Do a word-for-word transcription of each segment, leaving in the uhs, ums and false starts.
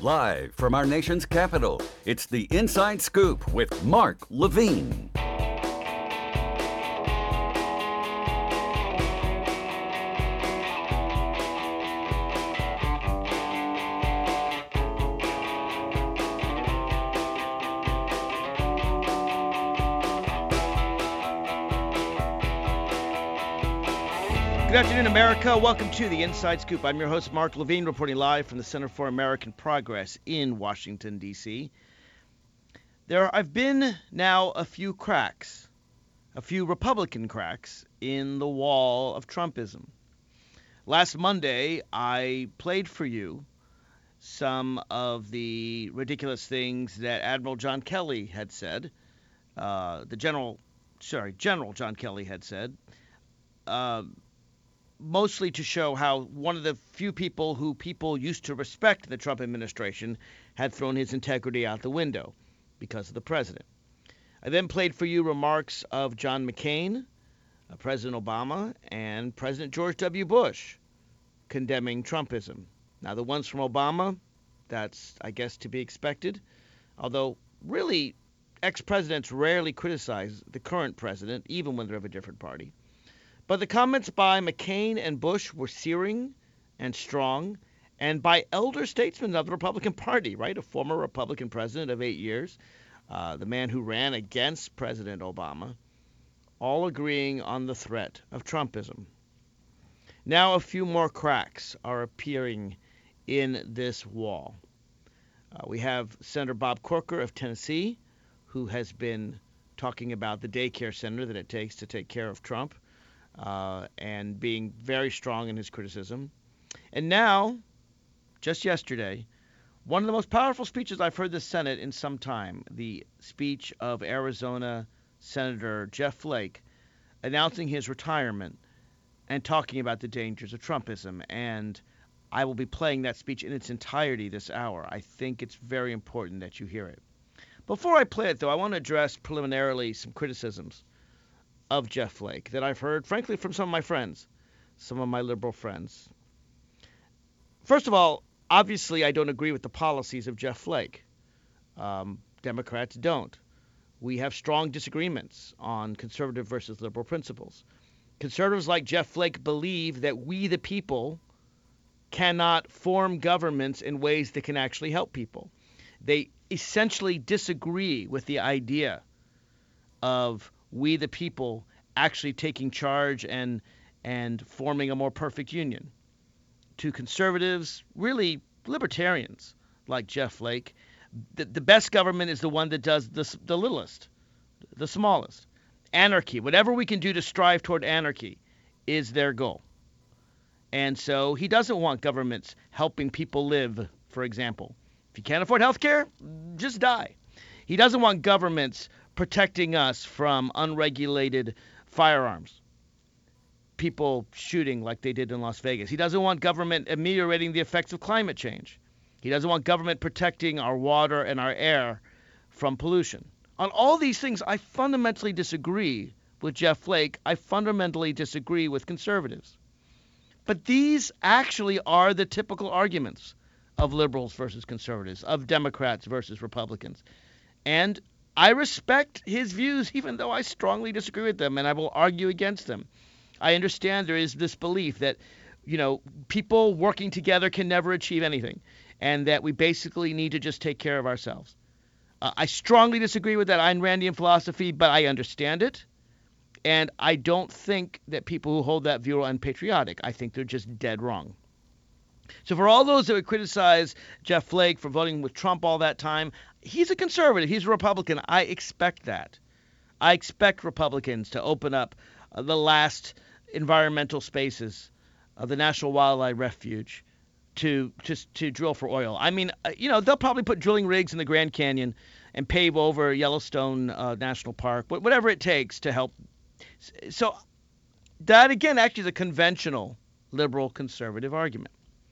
Live from our nation's capital, it's the Inside Scoop with Mark Levine. Good afternoon, America. Welcome to the Inside Scoop. I'm your host, Mark Levine, reporting live from the Center for American Progress in Washington, D C There have been now a few cracks, a few Republican cracks in the wall of Trumpism. Last Monday, I played for you some of the ridiculous things that Admiral John Kelly had said, uh, the General, sorry, General John Kelly had said, uh, mostly to show how one of the few people who people used to respect in the Trump administration had thrown his integrity out the window because of the president. I then played for you remarks of John McCain, uh, President Obama, and President George W. Bush condemning Trumpism. Now, the ones from Obama, that's, I guess, to be expected, although really ex-presidents rarely criticize the current president, even when they're of a different party. But the comments by McCain and Bush were searing and strong, and by elder statesmen of the Republican Party, right? A former Republican president of eight years, uh, the man who ran against President Obama, all agreeing on the threat of Trumpism. Now a few more cracks are appearing in this wall. Uh, we have Senator Bob Corker of Tennessee, who has been talking about the daycare center that it takes to take care of Trump. Uh, and being very strong in his criticism. And now, just yesterday, one of the most powerful speeches I've heard the Senate in some time, the speech of Arizona Senator Jeff Flake announcing his retirement and talking about the dangers of Trumpism. And I will be playing that speech in its entirety this hour. I think it's very important that you hear it. Before I play it, though, I want to address preliminarily some criticisms of Jeff Flake that I've heard, frankly, from some of my friends, some of my liberal friends. First of all, obviously, I don't agree with the policies of Jeff Flake. Um, Democrats don't. We have strong disagreements on conservative versus liberal principles. Conservatives like Jeff Flake believe that we, the people, cannot form governments in ways that can actually help people. They essentially disagree with the idea of we, the people, actually taking charge and and forming a more perfect union. To conservatives, really libertarians like Jeff Flake, the, the best government is the one that does the, the littlest, the smallest. Anarchy, whatever we can do to strive toward anarchy, is their goal. And so he doesn't want governments helping people live, for example. If you can't afford health care, just die. He doesn't want governments protecting us from unregulated firearms, people shooting like they did in Las Vegas. He doesn't want government ameliorating the effects of climate change. He doesn't want government protecting our water and our air from pollution. On all these things, I fundamentally disagree with Jeff Flake. I fundamentally disagree with conservatives. But these actually are the typical arguments of liberals versus conservatives, of Democrats versus Republicans. And I respect his views, even though I strongly disagree with them, and I will argue against them. I understand there is this belief that, you know, people working together can never achieve anything, and that we basically need to just take care of ourselves. Uh, I strongly disagree with that Ayn Randian philosophy, but I understand it, and I don't think that people who hold that view are unpatriotic. I think they're just dead wrong. So for all those that would criticize Jeff Flake for voting with Trump all that time, he's a conservative. He's a Republican. I expect that. I expect Republicans to open up uh, the last environmental spaces of the National Wildlife Refuge to just to drill for oil. I mean, uh, you know, they'll probably put drilling rigs in the Grand Canyon and pave over Yellowstone uh, National Park, whatever it takes to help. So that, again, actually is a conventional liberal conservative argument.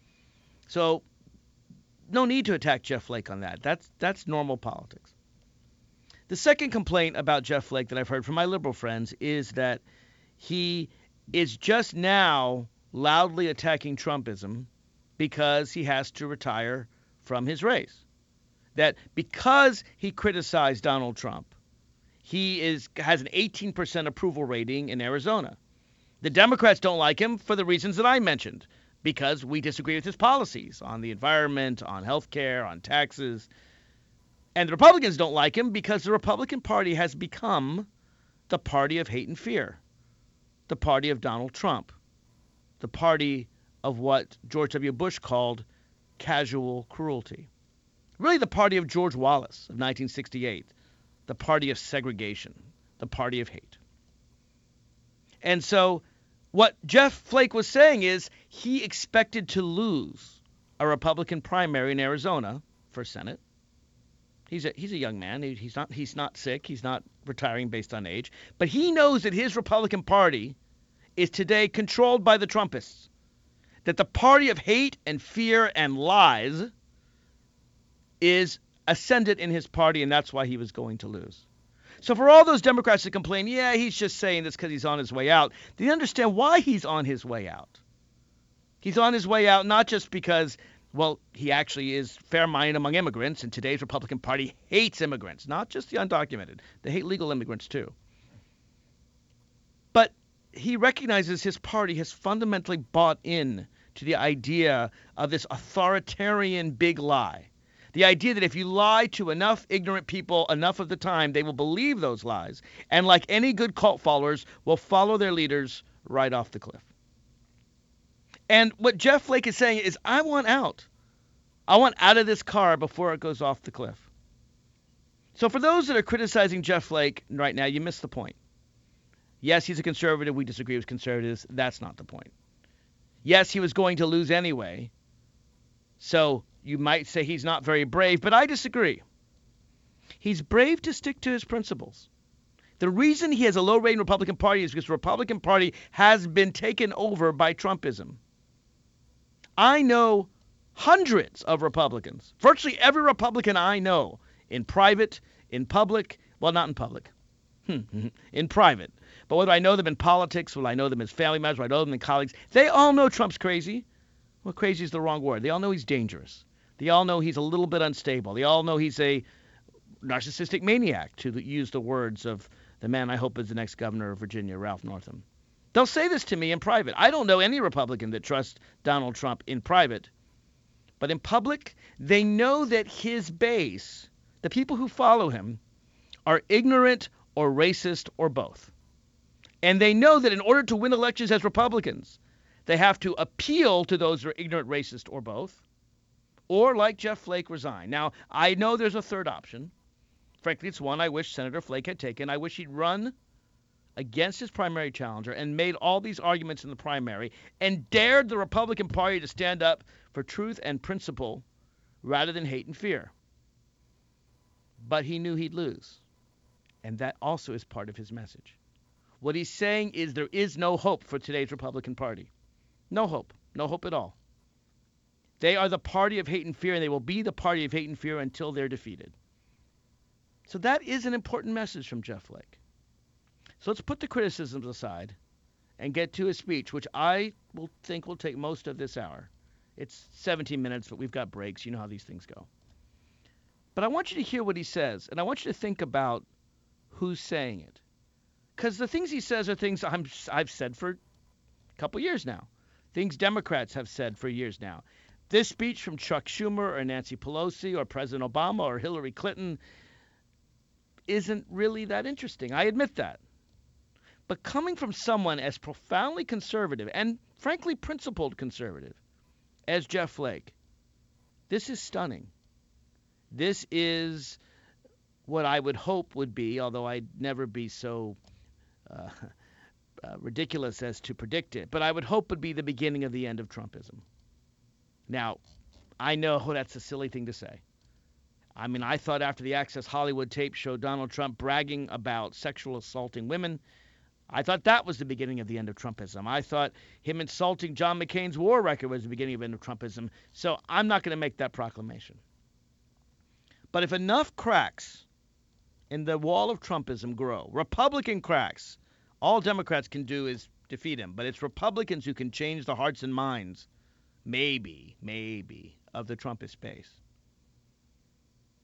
So no need to attack Jeff Flake on that. That's that's normal politics. The second complaint about Jeff Flake that I've heard from my liberal friends is that he is just now loudly attacking Trumpism because he has to retire from his race. That because he criticized Donald Trump, he is has an eighteen percent approval rating in Arizona. The Democrats don't like him for the reasons that I mentioned, because we disagree with his policies on the environment, on health care, on taxes. And the Republicans don't like him because the Republican Party has become the party of hate and fear, the party of Donald Trump, the party of what George W. Bush called casual cruelty. Really the party of George Wallace of nineteen sixty-eight, the party of segregation, the party of hate. And so what Jeff Flake was saying is he expected to lose a Republican primary in Arizona for Senate. He's a he's a young man. He, he's not he's not sick. He's not retiring based on age. But he knows that his Republican Party is today controlled by the Trumpists. That the party of hate and fear and lies is ascendant in his party, and that's why he was going to lose. So for all those Democrats that complain, yeah, he's just saying this because he's on his way out, they understand why he's on his way out. He's on his way out not just because, well, he actually is fair-minded among immigrants, and today's Republican Party hates immigrants, not just the undocumented. They hate legal immigrants too. But he recognizes his party has fundamentally bought in to the idea of this authoritarian big lie. The idea that if you lie to enough ignorant people enough of the time, they will believe those lies. And like any good cult followers, will follow their leaders right off the cliff. And what Jeff Flake is saying is, I want out. I want out of this car before it goes off the cliff. So for those that are criticizing Jeff Flake right now, you missed the point. Yes, he's a conservative. We disagree with conservatives. That's not the point. Yes, he was going to lose anyway. So you might say he's not very brave, but I disagree. He's brave to stick to his principles. The reason he has a low-rating Republican Party is because the Republican Party has been taken over by Trumpism. I know hundreds of Republicans, virtually every Republican I know, in private, in public, well, not in public, in private. But whether I know them in politics, whether I know them as family members, whether I know them as colleagues, they all know Trump's crazy. Well, crazy is the wrong word. They all know he's dangerous. They all know he's a little bit unstable. They all know he's a narcissistic maniac, to use the words of the man I hope is the next governor of Virginia, Ralph Northam. They'll say this to me in private. I don't know any Republican that trusts Donald Trump in private. But in public, they know that his base, the people who follow him, are ignorant or racist or both. And they know that in order to win elections as Republicans, they have to appeal to those who are ignorant, racist, or both, or, like Jeff Flake, resign. Now, I know there's a third option. Frankly, it's one I wish Senator Flake had taken. I wish he'd run against his primary challenger and made all these arguments in the primary and dared the Republican Party to stand up for truth and principle rather than hate and fear. But he knew he'd lose, and that also is part of his message. What he's saying is there is no hope for today's Republican Party. No hope. No hope at all. They are the party of hate and fear, and they will be the party of hate and fear until they're defeated. So that is an important message from Jeff Flake. So let's put the criticisms aside and get to his speech, which I will think will take most of this hour. It's seventeen minutes, but we've got breaks. You know how these things go. But I want you to hear what he says, and I want you to think about who's saying it. Because the things he says are things I'm, I've said for a couple years now. Things Democrats have said for years now. This speech from Chuck Schumer or Nancy Pelosi or President Obama or Hillary Clinton isn't really that interesting. I admit that. But coming from someone as profoundly conservative and frankly principled conservative as Jeff Flake, this is stunning. This is what I would hope would be, although I'd never be so uh, uh, ridiculous as to predict it, but I would hope would be the beginning of the end of Trumpism. Now, I know that's a silly thing to say. I mean, I thought after the Access Hollywood tape showed Donald Trump bragging about sexual assaulting women, I thought that was the beginning of the end of Trumpism. I thought him insulting John McCain's war record was the beginning of the end of Trumpism. So I'm not going to make that proclamation. But if enough cracks in the wall of Trumpism grow, Republican cracks, all Democrats can do is defeat him. But it's Republicans who can change the hearts and minds, maybe, maybe, of the Trumpist base.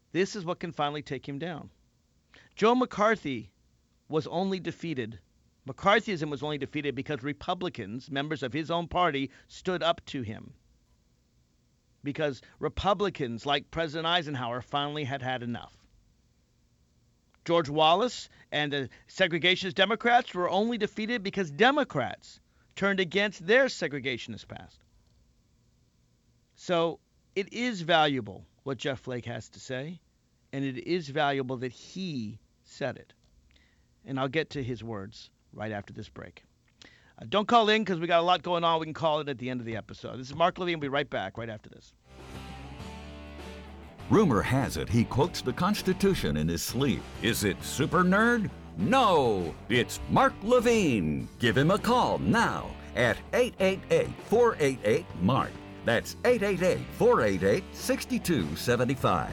This is what can finally take him down. Joe McCarthy was only defeated. McCarthyism was only defeated because Republicans, members of his own party, stood up to him. Because Republicans, like President Eisenhower, finally had had enough. George Wallace and the segregationist Democrats were only defeated because Democrats turned against their segregationist past. So it is valuable what Jeff Flake has to say, and it is valuable that he said it. And I'll get to his words right after this break. Uh, don't call in because we got a lot going on. We can call it at the end of the episode. This is Mark Levine. We'll be right back right after this. Rumor has it he quotes the Constitution in his sleep. Is it super nerd? No, it's Mark Levine. Give him a call now at eight eight eight, four eight eight, MARK. That's eight eight eight, four eight eight, six two seven five.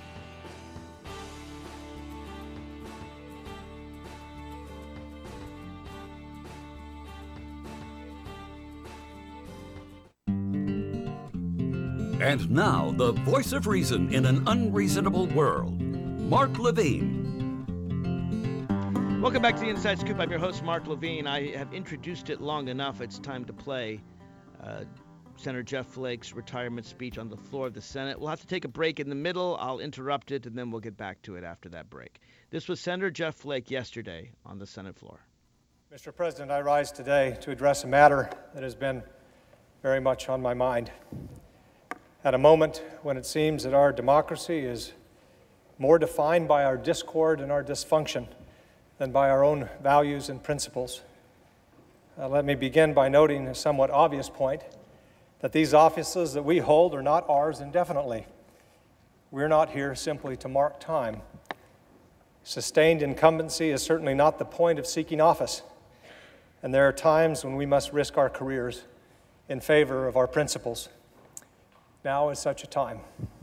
And now, the voice of reason in an unreasonable world, Mark Levine. Welcome back to the Inside Scoop. I'm your host, Mark Levine. I have introduced it long enough. It's time to play uh, Senator Jeff Flake's retirement speech on the floor of the Senate. We'll have to take a break in the middle. I'll interrupt it, and then we'll get back to it after that break. This was Senator Jeff Flake yesterday on the Senate floor. Mister President, I rise today to address a matter that has been very much on my mind. At a moment when it seems that our democracy is more defined by our discord and our dysfunction than by our own values and principles. Uh, let me begin by noting a somewhat obvious point, that these offices that we hold are not ours indefinitely. We're not here simply to mark time. Sustained incumbency is certainly not the point of seeking office, and there are times when we must risk our careers in favor of our principles. Now is such a time.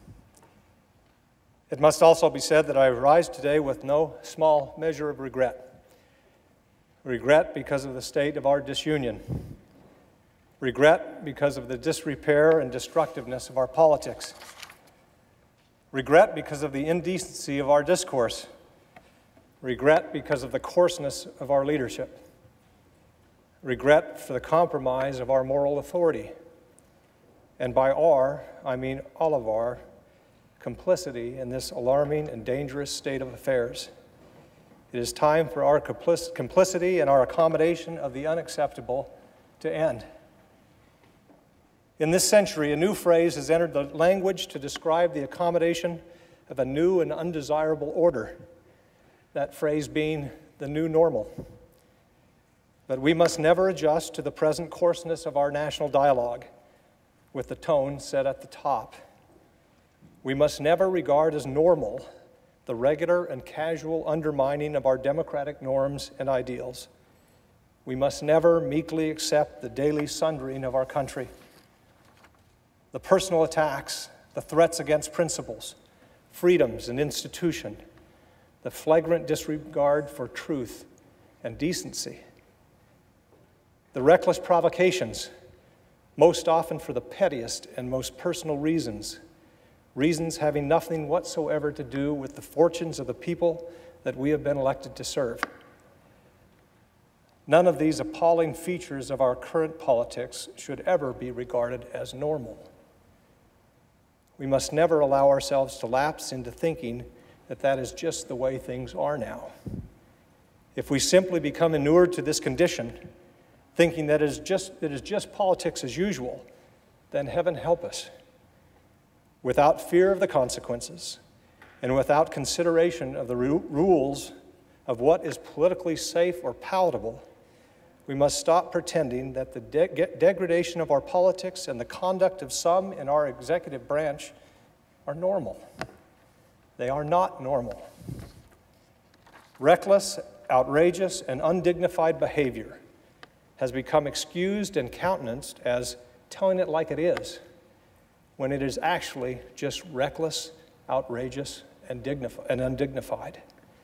It must also be said that I rise today with no small measure of regret. Regret because of the state of our disunion. Regret because of the disrepair and destructiveness of our politics. Regret because of the indecency of our discourse. Regret because of the coarseness of our leadership. Regret for the compromise of our moral authority. And by our, I mean all of our, complicity in this alarming and dangerous state of affairs. It is time for our complic- complicity and our accommodation of the unacceptable to end. In this century, a new phrase has entered the language to describe the accommodation of a new and undesirable order, that phrase being the new normal. But we must never adjust to the present coarseness of our national dialogue, with the tone set at the top. We must never regard as normal the regular and casual undermining of our democratic norms and ideals. We must never meekly accept the daily sundering of our country. The personal attacks, the threats against principles, freedoms, and institution, the flagrant disregard for truth and decency, the reckless provocations, most often for the pettiest and most personal reasons, reasons having nothing whatsoever to do with the fortunes of the people that we have been elected to serve. None of these appalling features of our current politics should ever be regarded as normal. We must never allow ourselves to lapse into thinking that that is just the way things are now. If we simply become inured to this condition, thinking that it is just, it is just politics as usual, then heaven help us. Without fear of the consequences and without consideration of the ru- rules of what is politically safe or palatable, we must stop pretending that the de- degradation of our politics and the conduct of some in our executive branch are normal. They are not normal. Reckless, outrageous, and undignified behavior has become excused and countenanced as telling it like it is, when it is actually just reckless, outrageous, and, dignif- and undignified.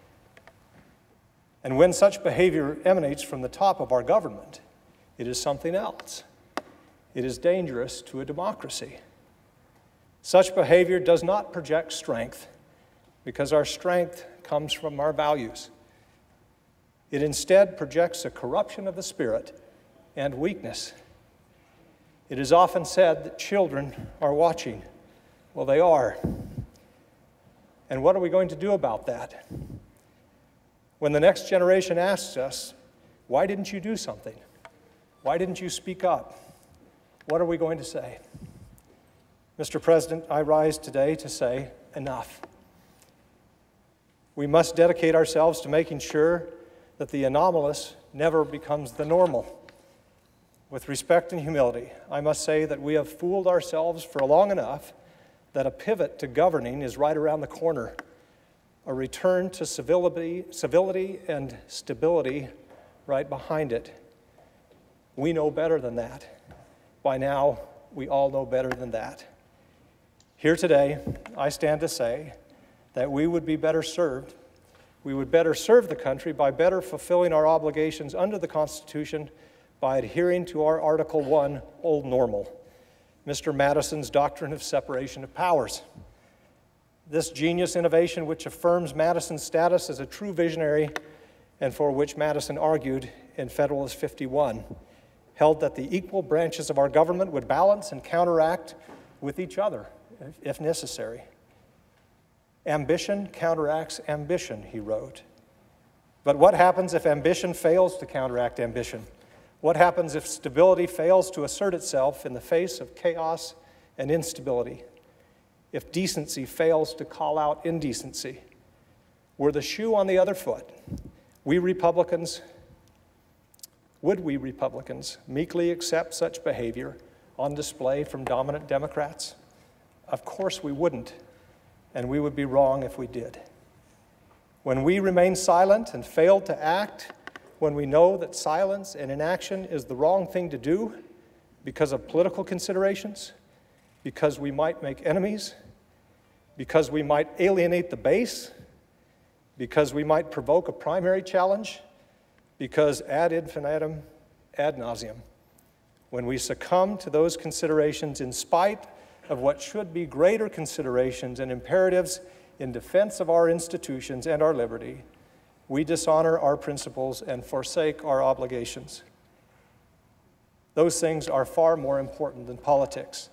And when such behavior emanates from the top of our government, it is something else. It is dangerous to a democracy. Such behavior does not project strength because our strength comes from our values. It instead projects a corruption of the spirit and weakness. It is often said that children are watching. Well, they are. And what are we going to do about that? When the next generation asks us, why didn't you do something? Why didn't you speak up? What are we going to say? Mister President, I rise today to say enough. We must dedicate ourselves to making sure that the anomalous never becomes the normal. With respect and humility, I must say that we have fooled ourselves for long enough that a pivot to governing is right around the corner, a return to civility, civility and stability right behind it. We know better than that. By now, we all know better than that. Here today, I stand to say that we would be better served. We would better serve the country by better fulfilling our obligations under the Constitution by adhering to our Article one old normal, Mister Madison's doctrine of separation of powers. This genius innovation, which affirms Madison's status as a true visionary and for which Madison argued in Federalist fifty-one, held that the equal branches of our government would balance and counteract with each other, if necessary. Ambition counteracts ambition, he wrote. But what happens if ambition fails to counteract ambition? What happens if stability fails to assert itself in the face of chaos and instability? If decency fails to call out indecency? Were the shoe on the other foot, we Republicans, would we Republicans meekly accept such behavior on display from dominant Democrats? Of course we wouldn't, and we would be wrong if we did. When we remain silent and fail to act, when we know that silence and inaction is the wrong thing to do because of political considerations, because we might make enemies, because we might alienate the base, because we might provoke a primary challenge, because ad infinitum, ad nauseum, when we succumb to those considerations in spite of what should be greater considerations and imperatives in defense of our institutions and our liberty, we dishonor our principles and forsake our obligations. Those things are far more important than politics.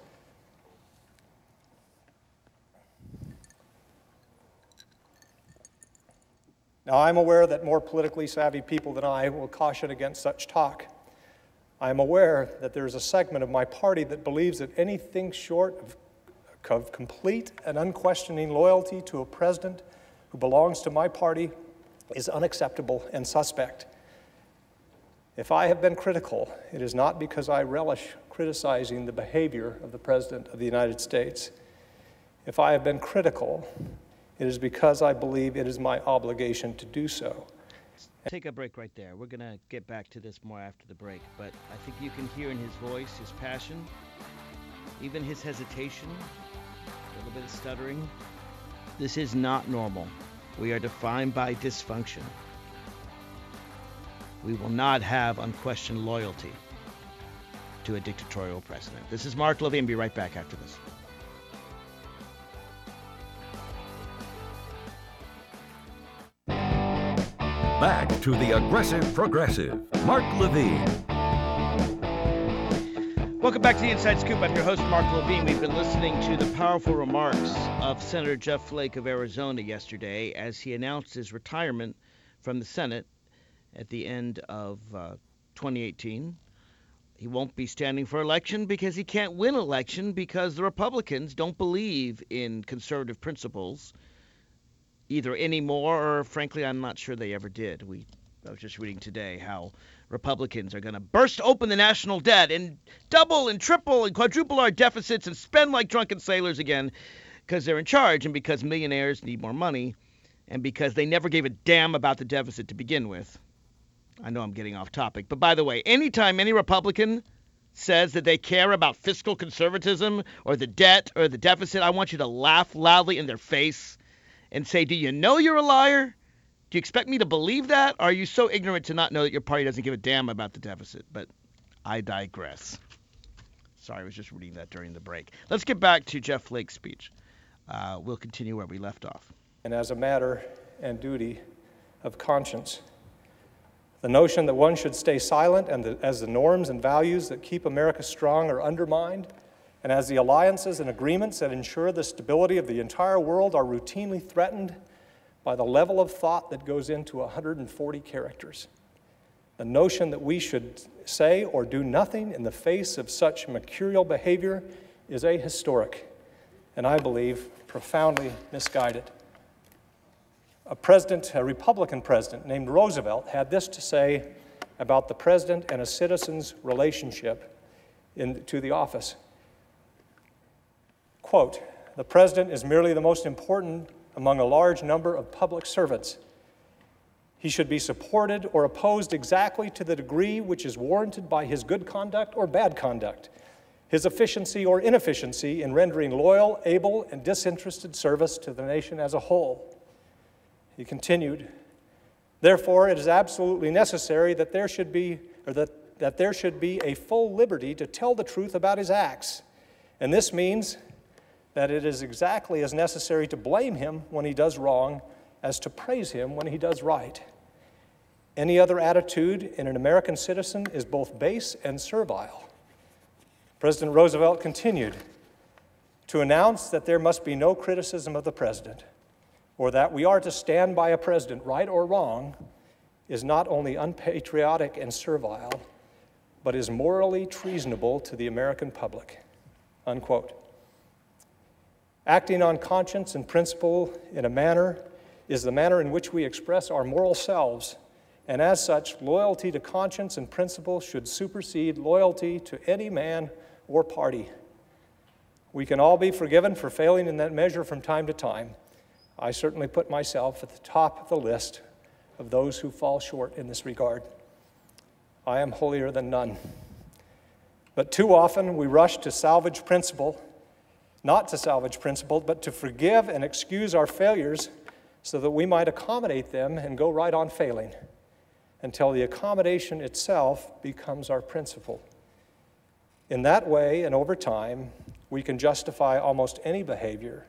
Now, I'm aware that more politically savvy people than I will caution against such talk. I'm aware that there's a segment of my party that believes that anything short of, of complete and unquestioning loyalty to a president who belongs to my party is unacceptable and suspect. If I have been critical, it is not because I relish criticizing the behavior of the President of the United States. If I have been critical, it is because I believe it is my obligation to do so. Take a break right there. We're going to get back to this more after the break, but I think you can hear in his voice his passion, even his hesitation, a little bit of stuttering. This is not normal. We are defined by dysfunction. We will not have unquestioned loyalty to a dictatorial president. This is Mark Levine. Be right back after this. Back to the Aggressive Progressive, Mark Levine. Welcome back to the Inside Scoop. I'm your host, Mark Levine. We've been listening to the powerful remarks of Senator Jeff Flake of Arizona yesterday as he announced his retirement from the Senate at the end of uh, twenty eighteen. He won't be standing for election because he can't win election because the Republicans don't believe in conservative principles either anymore or, frankly, I'm not sure they ever did. We I was just reading today how Republicans are going to burst open the national debt and double and triple and quadruple our deficits and spend like drunken sailors again because they're in charge and because millionaires need more money and because they never gave a damn about the deficit to begin with. I know I'm getting off topic, but by the way, anytime any Republican says that they care about fiscal conservatism or the debt or the deficit, I want you to laugh loudly in their face and say, do you know you're a liar? Do you expect me to believe that? Or are you so ignorant to not know that your party doesn't give a damn about the deficit? But I digress. Sorry, I was just reading that during the break. Let's get back to Jeff Flake's speech. Uh, we'll continue where we left off. and as a matter and duty of conscience. The notion that one should stay silent and the, as the norms and values that keep America strong are undermined, and as the alliances and agreements that ensure the stability of the entire world are routinely threatened by the level of thought that goes into one hundred forty characters. The notion that we should say or do nothing in the face of such mercurial behavior is ahistoric, and I believe profoundly misguided. A president, a Republican president named Roosevelt, had this to say about the president and a citizen's relationship in, to the office. Quote, "The president is merely the most important among a large number of public servants. He should be supported or opposed exactly to the degree which is warranted by his good conduct or bad conduct, his efficiency or inefficiency in rendering loyal, able, and disinterested service to the nation as a whole." He continued, "Therefore, it is absolutely necessary that there should be, or that, that there should be a full liberty to tell the truth about his acts. And this means that it is exactly as necessary to blame him when he does wrong as to praise him when he does right. Any other attitude in an American citizen is both base and servile." President Roosevelt continued, "To announce that there must be no criticism of the president, or that we are to stand by a president, right or wrong, is not only unpatriotic and servile, but is morally treasonable to the American public." Unquote. Acting on conscience and principle in a manner is the manner in which we express our moral selves, and as such, loyalty to conscience and principle should supersede loyalty to any man or party. We can all be forgiven for failing in that measure from time to time. I certainly put myself at the top of the list of those who fall short in this regard. I am holier than none. But too often we rush to salvage principle, not to salvage principle, but to forgive and excuse our failures so that we might accommodate them and go right on failing, until the accommodation itself becomes our principle. In that way, and over time, we can justify almost any behavior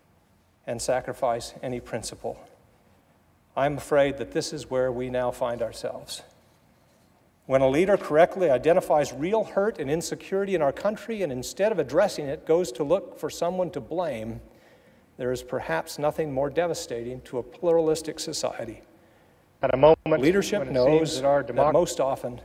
and sacrifice any principle. I'm afraid that this is where we now find ourselves. When a leader correctly identifies real hurt and insecurity in our country and instead of addressing it goes to look for someone to blame, there is perhaps nothing more devastating to a pluralistic society. At a moment Leadership when it knows seems that our that democracy most often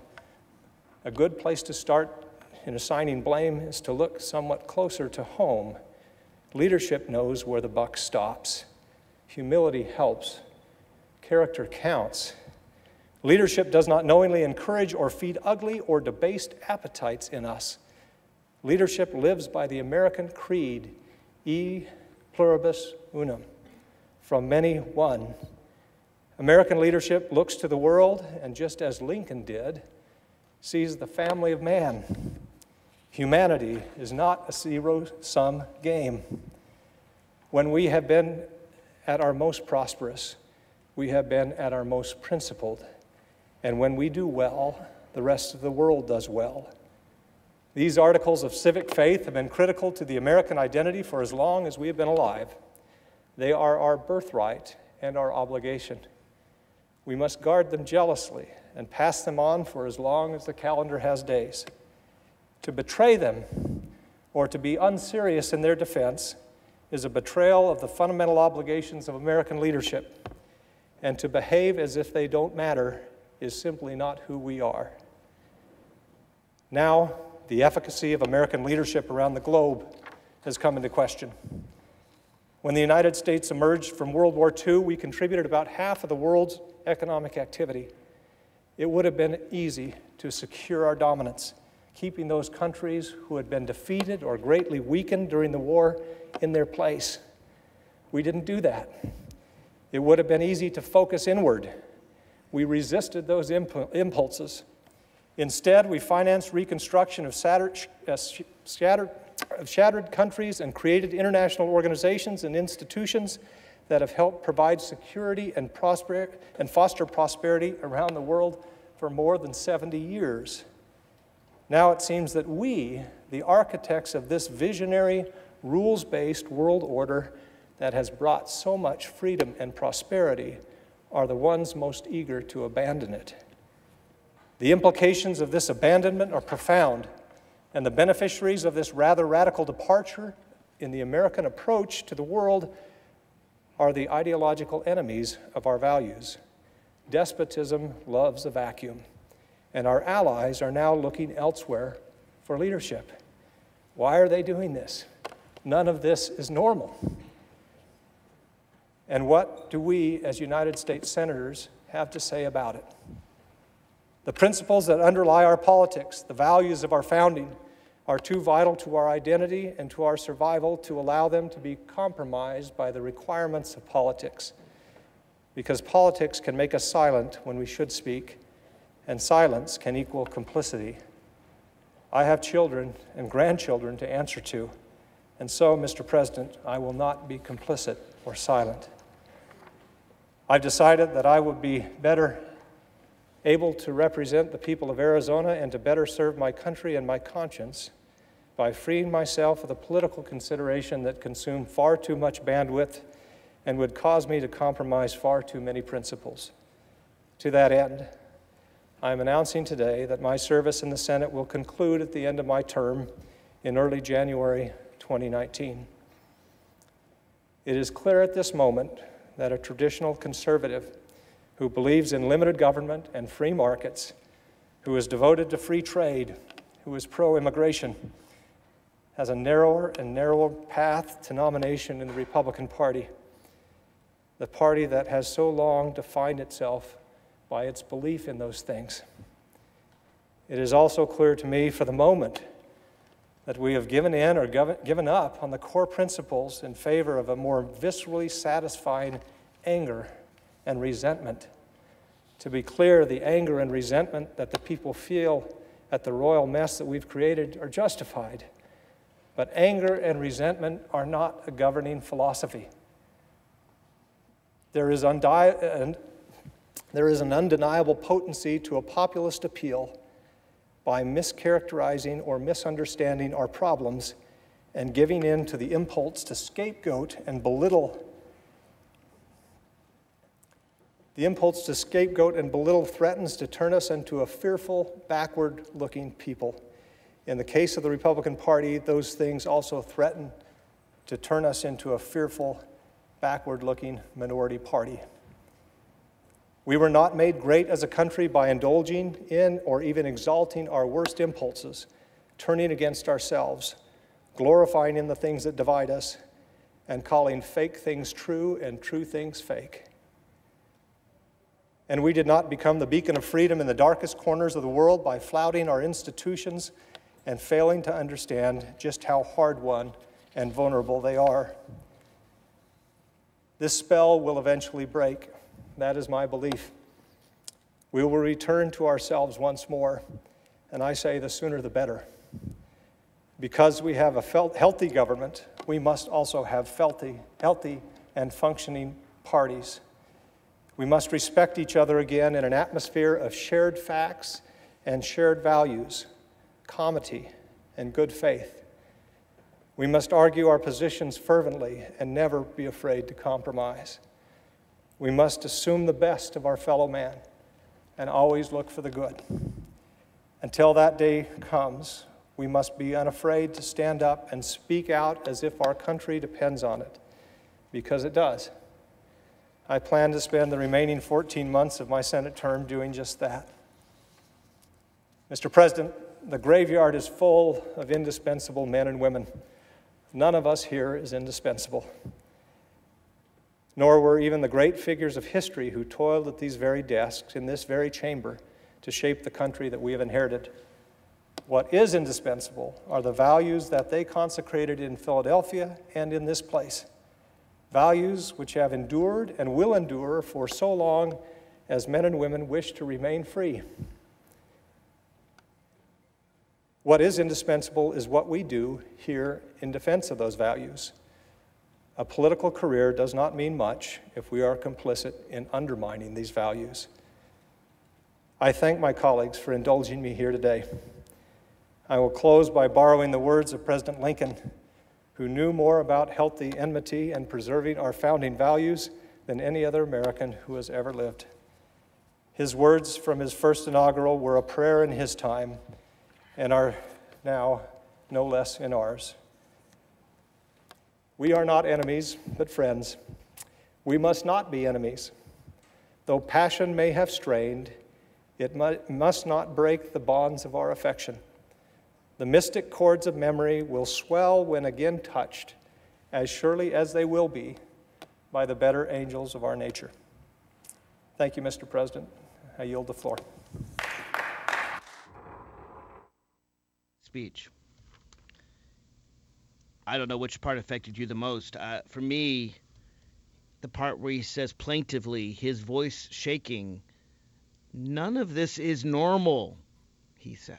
a good place to start in assigning blame is to look somewhat closer to home. Leadership knows where the buck stops. Humility helps. Character counts. Leadership does not knowingly encourage or feed ugly or debased appetites in us. Leadership lives by the American creed, e pluribus unum, from many one. American leadership looks to the world and, just as Lincoln did, sees the family of man. Humanity is not a zero-sum game. When we have been at our most prosperous, we have been at our most principled. And when we do well, the rest of the world does well. These articles of civic faith have been critical to the American identity for as long as we have been alive. They are our birthright and our obligation. We must guard them jealously and pass them on for as long as the calendar has days. To betray them or to be unserious in their defense is a betrayal of the fundamental obligations of American leadership, and to behave as if they don't matter is simply not who we are. Now, the efficacy of American leadership around the globe has come into question. When the United States emerged from World War Two, we contributed about half of the world's economic activity. It would have been easy to secure our dominance, keeping those countries who had been defeated or greatly weakened during the war in their place. We didn't do that. It would have been easy to focus inward. We resisted those imp- impulses. Instead, we financed reconstruction of shattered, uh, scattered, of shattered countries and created international organizations and institutions that have helped provide security and, prosper- and foster prosperity around the world for more than seventy years. Now it seems that we, the architects of this visionary, rules-based world order that has brought so much freedom and prosperity are the ones most eager to abandon it. The implications of this abandonment are profound, and the beneficiaries of this rather radical departure in the American approach to the world are the ideological enemies of our values. Despotism loves a vacuum, and our allies are now looking elsewhere for leadership. Why are they doing this? None of this is normal. And what do we, as United States senators, have to say about it? The principles that underlie our politics, the values of our founding, are too vital to our identity and to our survival to allow them to be compromised by the requirements of politics. Because politics can make us silent when we should speak, and silence can equal complicity. I have children and grandchildren to answer to, and so, Mister President, I will not be complicit or silent. I've decided that I would be better able to represent the people of Arizona and to better serve my country and my conscience by freeing myself of the political consideration that consumed far too much bandwidth and would cause me to compromise far too many principles. To that end, I am announcing today that my service in the Senate will conclude at the end of my term in early January twenty nineteen. It is clear at this moment that a traditional conservative who believes in limited government and free markets, who is devoted to free trade, who is pro-immigration, has a narrower and narrower path to nomination in the Republican Party, the party that has so long defined itself by its belief in those things. It is also clear to me for the moment that we have given in or given up on the core principles in favor of a more viscerally satisfying anger and resentment. To be clear, the anger and resentment that the people feel at the royal mess that we've created are justified. But anger and resentment are not a governing philosophy. There is, undi- there is an undeniable potency to a populist appeal by mischaracterizing or misunderstanding our problems and giving in to the impulse to scapegoat and belittle The impulse to scapegoat and belittle threatens to turn us into a fearful, backward-looking people. In the case of the Republican Party, those things also threaten to turn us into a fearful, backward-looking minority party. We were not made great as a country by indulging in or even exalting our worst impulses, turning against ourselves, glorifying in the things that divide us, and calling fake things true and true things fake. And we did not become the beacon of freedom in the darkest corners of the world by flouting our institutions and failing to understand just how hard-won and vulnerable they are. This spell will eventually break. That is my belief. We will return to ourselves once more, and I say the sooner the better. Because we have a felt healthy government, we must also have healthy, healthy and functioning parties. We must respect each other again in an atmosphere of shared facts and shared values, comity and good faith. We must argue our positions fervently and never be afraid to compromise. We must assume the best of our fellow man and always look for the good. Until that day comes, we must be unafraid to stand up and speak out as if our country depends on it, because it does. I plan to spend the remaining fourteen months of my Senate term doing just that. Mister President, the graveyard is full of indispensable men and women. None of us here is indispensable. Nor were even the great figures of history who toiled at these very desks in this very chamber to shape the country that we have inherited. What is indispensable are the values that they consecrated in Philadelphia and in this place. Values which have endured and will endure for so long as men and women wish to remain free. What is indispensable is what we do here in defense of those values. A political career does not mean much if we are complicit in undermining these values. I thank my colleagues for indulging me here today. I will close by borrowing the words of President Lincoln, who knew more about healthy enmity and preserving our founding values than any other American who has ever lived. His words from his first inaugural were a prayer in his time and are now no less in ours. We are not enemies, but friends. We must not be enemies. Though passion may have strained, it mu- must not break the bonds of our affection. The mystic chords of memory will swell when again touched, as surely as they will be by the better angels of our nature. Thank you, Mister President. I yield the floor. Speech. I don't know which part affected you the most. Uh, for me, the part where he says plaintively, his voice shaking, none of this is normal, he says.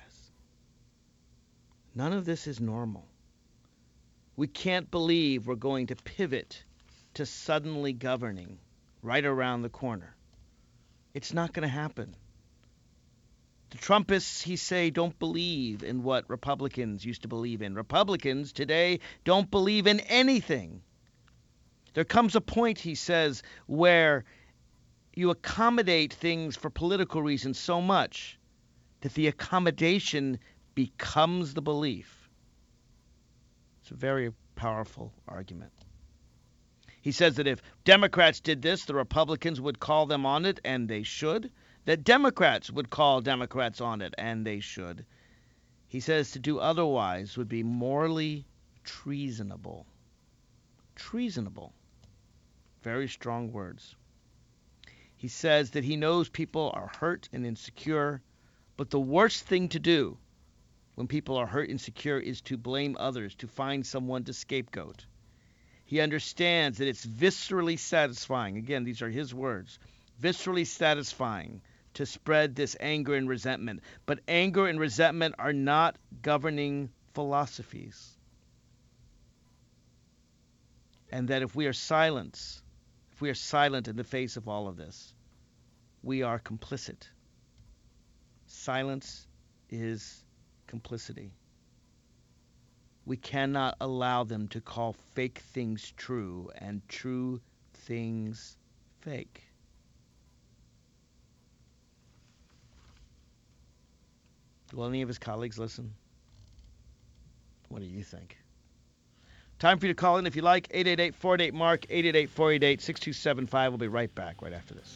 None of this is normal. We can't believe we're going to pivot to suddenly governing right around the corner. It's not going to happen. The Trumpists, he say, don't believe in what Republicans used to believe in. Republicans today don't believe in anything. There comes a point, he says, where you accommodate things for political reasons so much that the accommodation becomes the belief. It's a very powerful argument. He says that if Democrats did this, the Republicans would call them on it, and they should. That Democrats would call Democrats on it, and they should. He says to do otherwise would be morally treasonable. Treasonable. Very strong words. He says that he knows people are hurt and insecure, but the worst thing to do when people are hurt and insecure is to blame others, to find someone to scapegoat. He understands that it's viscerally satisfying, again, these are his words, viscerally satisfying to spread this anger and resentment. But anger and resentment are not governing philosophies. And that if we are silent, if we are silent in the face of all of this, we are complicit. Silence is complicity. We cannot allow them to call fake things true and true things fake. Will any of his colleagues listen? What do you think? Time for you to call in if you like. eight eight eight, four eight eight, MARK, eight eight eight, four eight eight, six two seven five. We'll be right back right after this.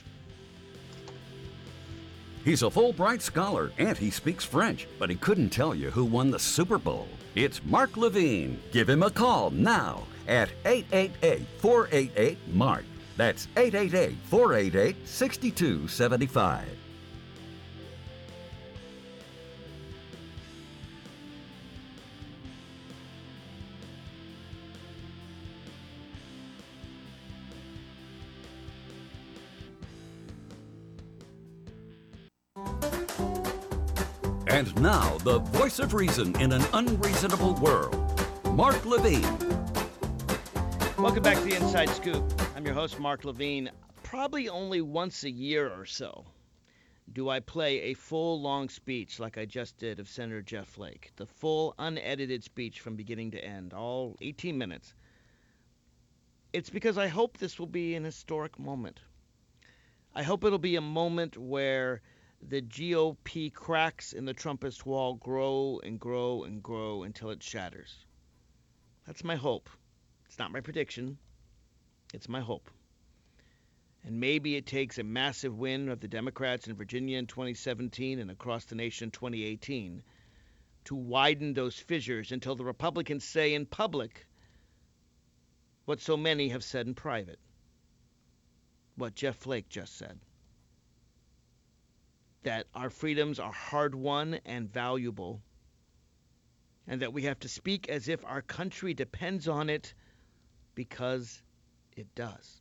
He's a Fulbright scholar and he speaks French, but he couldn't tell you who won the Super Bowl. It's Mark Levine. Give him a call now at eight eight eight, four eight eight, MARK. That's eight eight eight, four eight eight, six two seven five. And now, the voice of reason in an unreasonable world, Mark Levine. Welcome back to the Inside Scoop. I'm your host, Mark Levine. Probably only once a year or so do I play a full, long speech like I just did of Senator Jeff Flake. The full, unedited speech from beginning to end, all eighteen minutes. It's because I hope this will be an historic moment. I hope it'll be a moment where the G O P cracks in the Trumpist wall grow and grow and grow until it shatters. That's my hope. It's not my prediction. It's my hope. And maybe it takes a massive win of the Democrats in Virginia in twenty seventeen and across the nation in twenty eighteen to widen those fissures until the Republicans say in public what so many have said in private. What Jeff Flake just said. That our freedoms are hard-won and valuable, and that we have to speak as if our country depends on it, because it does.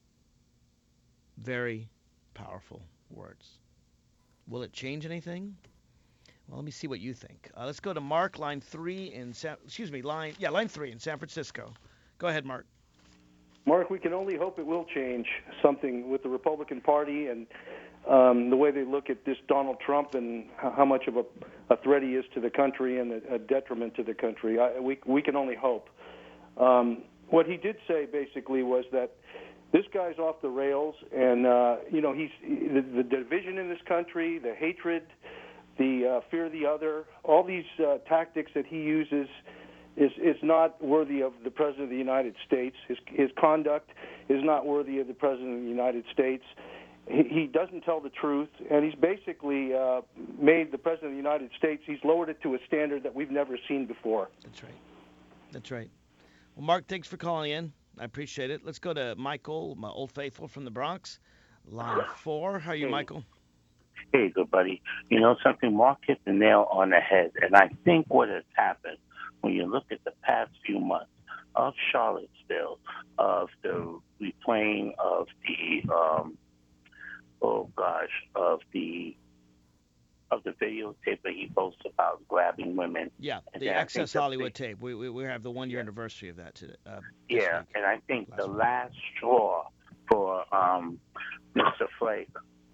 Very powerful words. Will it change anything? Well, let me see what you think. Uh, let's go to Mark, line three in San, excuse me, line yeah, line three in San Francisco. Go ahead, Mark. Mark, we can only hope it will change something with the Republican Party and um, the way they look at this Donald Trump and how much of a, a threat he is to the country and a, a detriment to the country. I, we we can only hope. Um, what he did say basically was that this guy's off the rails, and uh, you know he's the, the division in this country, the hatred, the uh, fear of the other, all these uh, tactics that he uses is is not worthy of the President of the United States. His his conduct is not worthy of the President of the United States. He, he doesn't tell the truth, and he's basically uh, made the President of the United States, he's lowered it to a standard that we've never seen before. That's right. That's right. Well, Mark, thanks for calling in. I appreciate it. Let's go to Michael, my old faithful from the Bronx, line four. How are you, Hey. Michael? Hey, good buddy. You know something? Mark hit the nail on the head, and I think what has happened when you look at the past few months of Charlottesville, of the replaying of the, um, oh gosh, of the of the videotape that he posts about grabbing women. Yeah, And the then I Access think the Hollywood big- tape. We, we we have the one-year anniversary of that today. Uh, this Yeah, week. and I think Last the week. last straw for um, Mister Flake,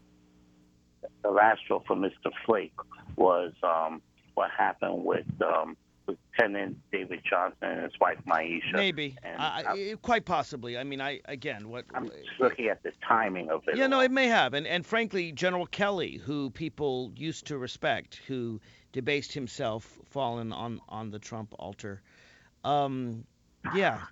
the last straw for Mister Flake was um, what happened with um, Lieutenant David Johnson and his wife Maisha. Maybe. And I, I, quite possibly. I mean, I again, what? I'm just looking at the timing of it. Yeah, no, all. it may have, and and frankly, General Kelly, who people used to respect, who debased himself, fallen on on the Trump altar. Um, yeah.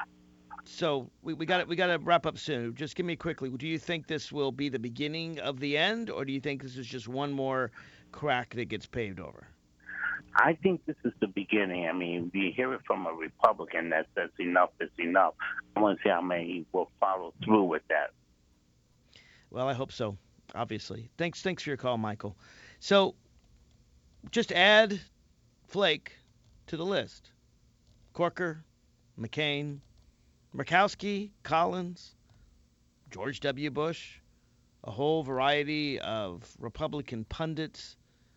So we we got to we got to wrap up soon. Just give me quickly. Do you think this will be the beginning of the end, or do you think this is just one more crack that gets paved over? I think this is the beginning. I mean, we hear it from a Republican that says enough is enough. I want to see how many will follow through with that. Well, I hope so. Obviously. Thanks. Thanks for your call, Michael. So, just add Flake to the list. Corker, McCain, Murkowski, Collins, George W. Bush, a whole variety of Republican pundits.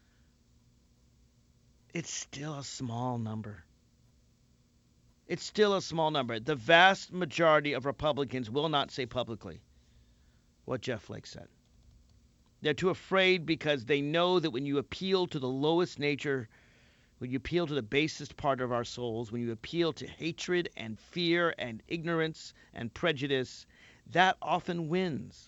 It's still a small number. It's still a small number. The vast majority of Republicans will not say publicly what Jeff Flake said. They're too afraid because they know that when you appeal to the lowest nature, when you appeal to the basest part of our souls, when you appeal to hatred and fear and ignorance and prejudice, that often wins.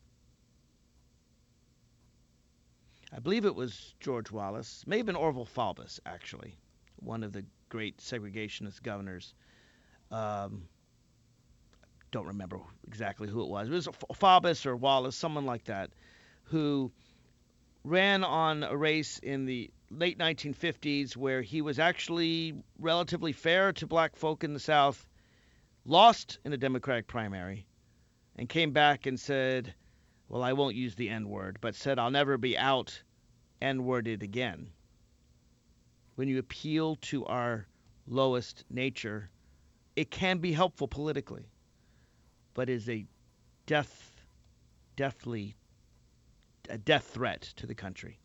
I believe it was George Wallace, may have been Orville Faubus, actually, one of the great segregationist governors. Um, don't remember exactly who it was. It was Faubus or Wallace, someone like that, who ran on a race in the late nineteen fifties where he was actually relatively fair to black folk in the South, lost in a Democratic primary, and came back and said, well, I won't use the N-word, but said I'll never be out N-worded again. When you appeal to our lowest nature, it can be helpful politically, but is a death, deathly, a death threat to the country.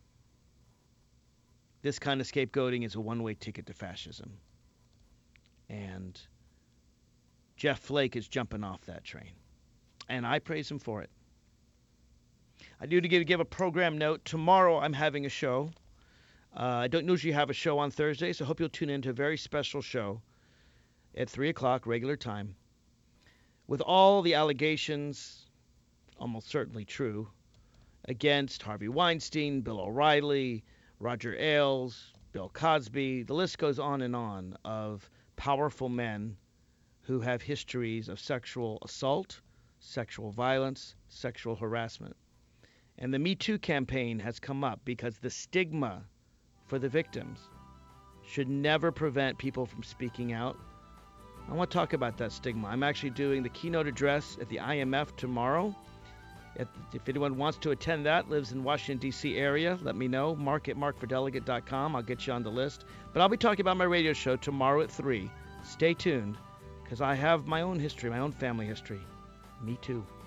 This kind of scapegoating is a one-way ticket to fascism. And Jeff Flake is jumping off that train. And I praise him for it. I do to give, give a program note. Tomorrow I'm having a show. Uh, I don't usually have a show on Thursday, so I hope you'll tune in to a very special show at three o'clock regular time. With all the allegations, almost certainly true, against Harvey Weinstein, Bill O'Reilly, Roger Ailes, Bill Cosby, the list goes on and on of powerful men who have histories of sexual assault, sexual violence, sexual harassment. And the Me Too campaign has come up because the stigma for the victims should never prevent people from speaking out. I want to talk about that stigma. I'm actually doing the keynote address at the I M F tomorrow. If anyone wants to attend that, lives in Washington, D C area, let me know. Mark at mark for delegate dot com. I'll get you on the list. But I'll be talking about my radio show tomorrow at three. Stay tuned, because I have my own history, my own family history. Me too.